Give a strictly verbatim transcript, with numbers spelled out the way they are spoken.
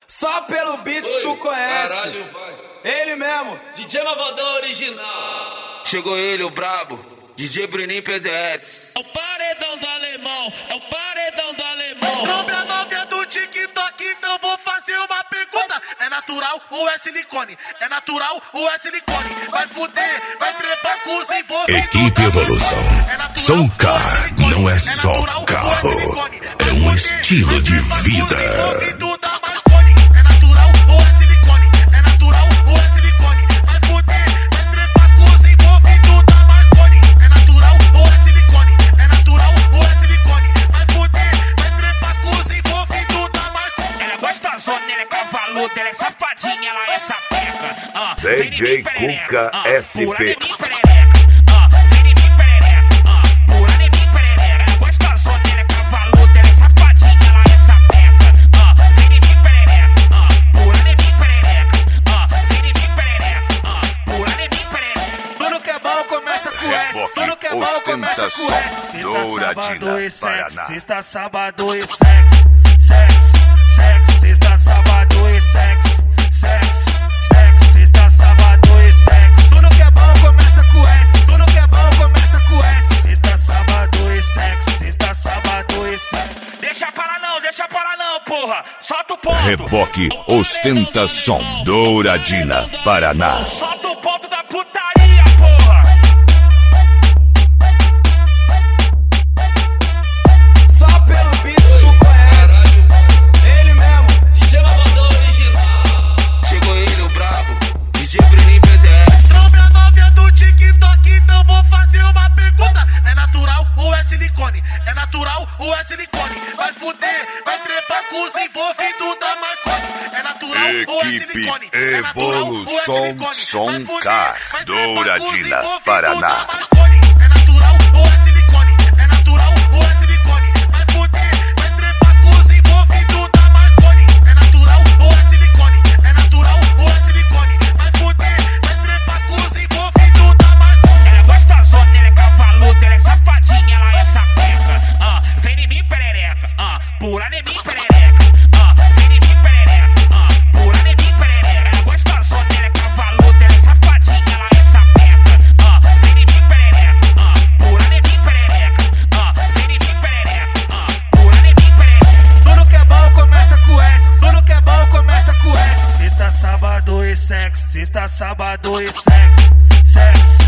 Só pelo beat Oi, tu conhece. Caralho, vai. Ele mesmo. D J Malvadão original. Chegou ele, o brabo. D J Bruninho P Z S. É o paredão do alemão, é o paredão do alemão. Trombe a novinha do TikTok, então vou fazer uma pergunta. É natural ou é silicone? É natural ou é silicone? Vai fuder, vai trepar com os envolvidos. Equipe Evolução. É Soncar não é só carro, é um estilo de vida. É natural ou é silicone? É natural ou é silicone? Vai fuder, vai trepar com os envolvidos da Marconi. É natural ou é silicone? É natural ou é silicone? Vai fuder, vai trepar com os envolvidos da Marconi. Ela é gostosona, ela é cavaluda, ela é safadinha, ela é sapeca. Ah, D J Cuca S P. Pula em mim, perereca. Ah, vem em mim, perereca. Ah, pula em mim, perereca. Ela é gostosona, ela é cavaluda, ela é safadinha, ela é sapeca. Ah, vem em mim, perereca. Ah, pula em mim, perereca. Ah, vem em mim, perereca. Ah, pula em mim, perereca. Tudo que é bom começa com S. Tudo que é bom começa com S. Sexta, sábado e sexo. Sexta, sábado e sexo. Sexo, sexo. Sexta, sábado e sexo. Sexo, sexo. Sexta, sábado e sexo. Tudo que é bom começa com S. Tudo que é bom começa com S. Sexta, sábado e sexo. Sexta, sábado e sexo. Deixa para não, deixa para não, porra. Solta o ponto. Reboque Ostentação Douradina, Paraná. Solta o ponto da putaria, porra. Só pelo beat tu conhece. Ele mesmo. D J Malvadão original. Chegou ele, o brabo. D J Bruninho P Z S. Trombe a novinha do TikTok, então vou fazer uma pergunta. É natural ou é silicone? É natural ou é silicone? Vai fuder, vai trepar com os envolvidos da Marconi. É natural ou é Equipe silicone? É natural ou é Evolução silicone? Vai Soncar, fuder, vai trepar com os Douradina, envolvidos Paraná. da Marconi. É natural ou é silicone? É natural ou é silicone? Vai fuder, vai trepar com os envolvidos da Marconi. É natural ou é silicone? É natural ou é silicone? Vai fuder, vai trepar com os envolvidos da Marconi. Ela é gostosona, ela é cavaluda, ela é safadinha, ela é sapeca. Ah, vem em mim, perereca. Ah, pula em mim, perereca. Ah, vem em mim, perereca. Ah, pula em mim, perereca. Ela é gostosona, ela é cavaluda, ela é safadinha, ela é sapeca. Ah, vem em mim, perereca. Ah, pula em mim, perereca. Ah, vem em mim, perereca. Ah, pula em mim, perereca. Tudo que é bom começa com S. Tudo que é bom começa com S. Sexta, sábado e sexo. Sexta, sábado e sexo. Sexo,